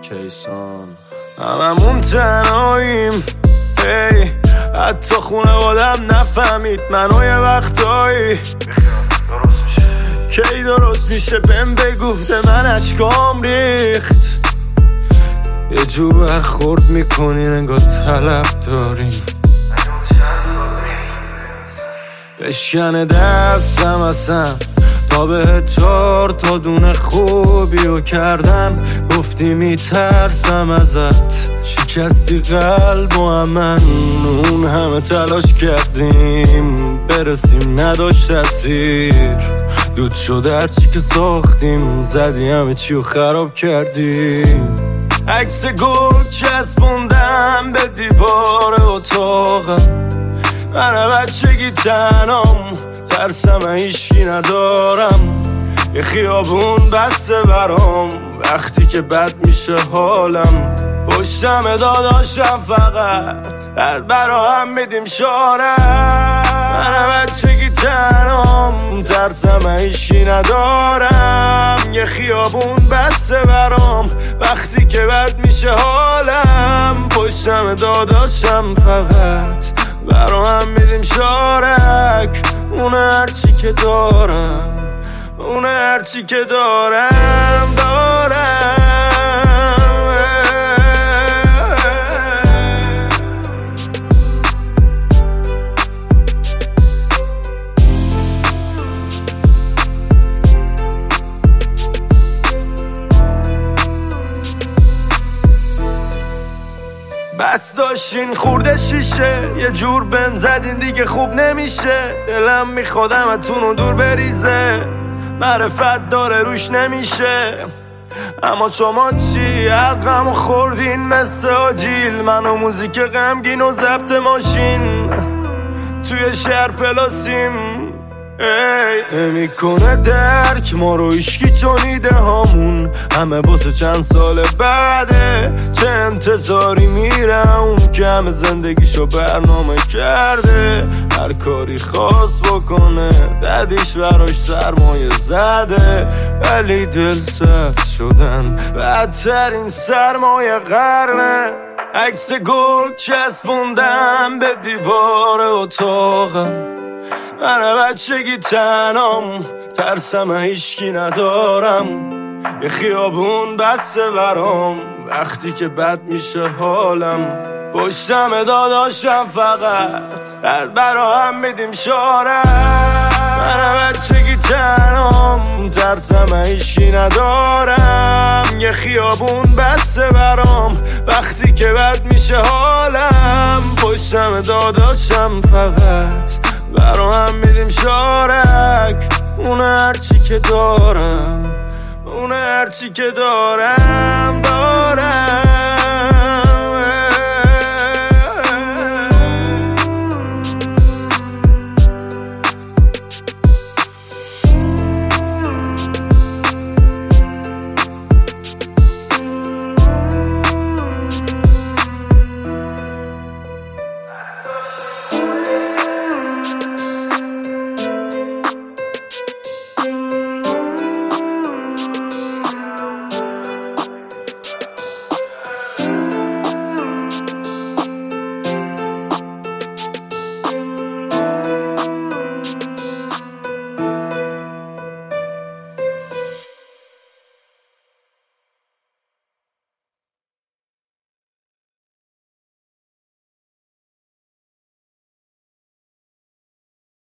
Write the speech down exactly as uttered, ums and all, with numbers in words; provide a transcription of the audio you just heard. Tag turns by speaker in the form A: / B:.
A: کیسان هممون تنهاییم، ای حتی خونوادم نفهمید منو یه وقتایی کی درست میشه بهم بگو، به من اشکام ریخت. یه جو برخورد میکنین انگار طلب داریم، بشکنه دستم اصلا تا به چار تا دونه خوبیو کردم. گفتی میترسم ازت، شکستی قلب و من اون همه تلاش کردیم برسیم نداشت تاثیر. دود شد هرچی که ساختیم، زدی همه چیو خراب کردیم. عکس گل چسبوندم به دیوار اتاقم، من بچگی تنام ترسم هیچکی ندارم. یه خیابون بسته برام وقتی که بد میشه حالم. پشتم داداشم فقط بعد برا هم میدیم شارم. من بچگی تنام ترسم هیچکی ندارم. یه خیابون بسته برام وقتی که بد میشه حالم. پشتم داداشم فقط برا هم میدیم شارک. اون هرچی که دارم، اون هرچی که دارم دارم. بس داشتین خورده شیشه، یه جور بهم زدین دیگه خوب نمیشه. دلم میخوادم اتونو دور بریزه، معرفت داره روش نمیشه. اما شما چی؟ حقمو خوردین مثل آجیل. من و موزیک غمگین و ضبط ماشین توی شهر پلاسیم. ای نمیکنه درک ما رو ایشکی چون ایده هامون همه باسه چند سال بعده. چه انتظاری میره اون که همه زندگیشو برنامه کرده. هر کاری خواست بکنه ددیش براش سرمایه زده، ولی دل سخت شدن بدترین سرمایه قرنه. عکس گل چسبوندم به دیوار اتاقم، من بچگی تنام ترسم هیچکی ندارم. یه خیابون بسته برام وقتی که بد میشه حالم. پشتم داداشم فقط بعد برا هم میدیم شارم. من بچگی تنام ترسم هیچکی ندارم. یه خیابون بسته برام وقتی که بد میشه حالم. پشتم داداشم فقط برا هم میدیم شارک. اون هرچی که دارم، اون هرچی که دارم